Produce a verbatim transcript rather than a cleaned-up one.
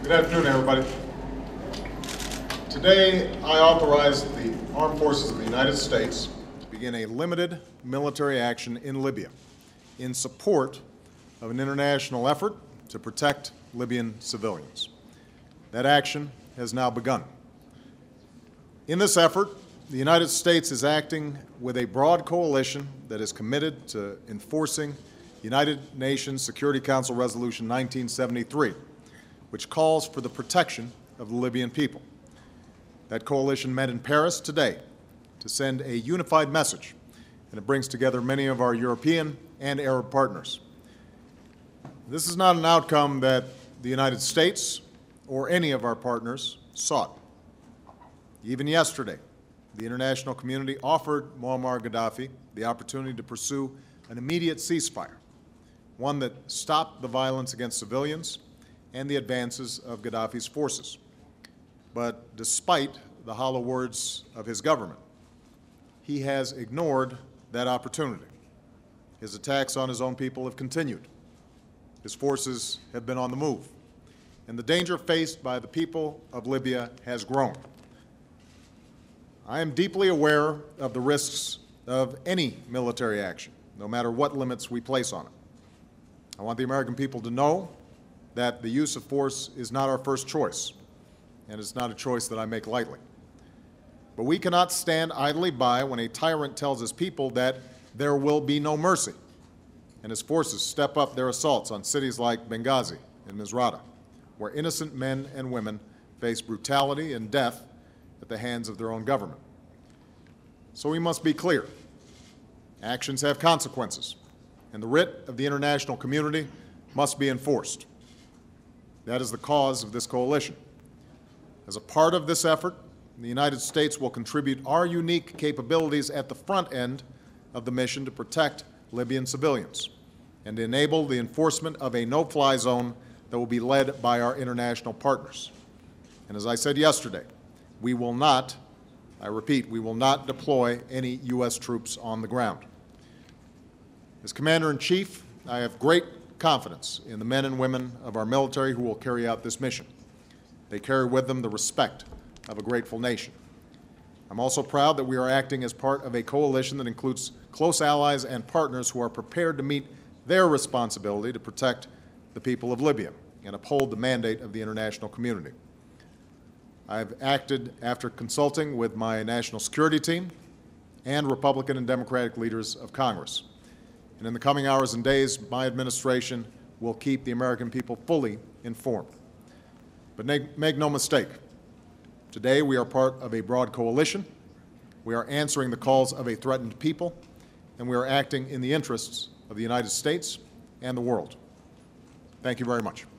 Good afternoon, everybody. Today, I authorize the Armed Forces of the United States to begin a limited military action in Libya in support of an international effort to protect Libyan civilians. That action has now begun. In this effort, the United States is acting with a broad coalition that is committed to enforcing United Nations Security Council Resolution nineteen seventy-three, which calls for the protection of the Libyan people. That coalition met in Paris today to send a unified message, and it brings together many of our European and Arab partners. This is not an outcome that the United States or any of our partners sought. Even yesterday, the international community offered Muammar Gaddafi the opportunity to pursue an immediate ceasefire, one that stopped the violence against civilians and the advances of Gaddafi's forces. But despite the hollow words of his government, he has ignored that opportunity. His attacks on his own people have continued. His forces have been on the move, and the danger faced by the people of Libya has grown. I am deeply aware of the risks of any military action, no matter what limits we place on it. I want the American people to know that the use of force is not our first choice, and it's not a choice that I make lightly. But we cannot stand idly by when a tyrant tells his people that there will be no mercy, and his forces step up their assaults on cities like Benghazi and Misrata, where innocent men and women face brutality and death at the hands of their own government. So we must be clear. Actions have consequences, and the writ of the international community must be enforced. That is the cause of this coalition. As a part of this effort, the United States will contribute our unique capabilities at the front end of the mission to protect Libyan civilians and to enable the enforcement of a no-fly zone that will be led by our international partners. And as I said yesterday, we will not, I repeat, we will not deploy any U S troops on the ground. As Commander-in-Chief, I have great confidence in the men and women of our military who will carry out this mission. They carry with them the respect of a grateful nation. I'm also proud that we are acting as part of a coalition that includes close allies and partners who are prepared to meet their responsibility to protect the people of Libya and uphold the mandate of the international community. I've acted after consulting with my national security team and Republican and Democratic leaders of Congress. And in the coming hours and days, my administration will keep the American people fully informed. But make, make no mistake, today we are part of a broad coalition. We are answering the calls of a threatened people, and we are acting in the interests of the United States and the world. Thank you very much.